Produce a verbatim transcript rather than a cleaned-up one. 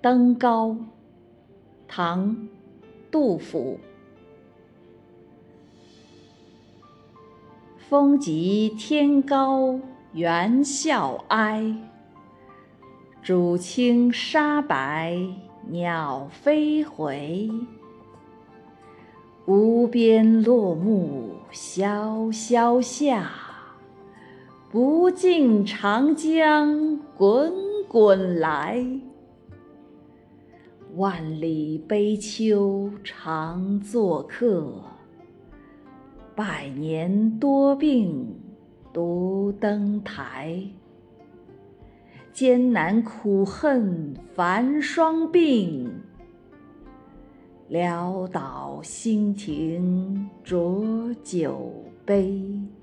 登高，唐·杜甫。风急天高猿啸哀，渚清沙白鸟飞回。无边落木萧萧下，不尽长江滚滚来。万里悲秋常作客，百年多病独登台。艰难苦恨繁霜鬓，潦倒新停浊酒杯。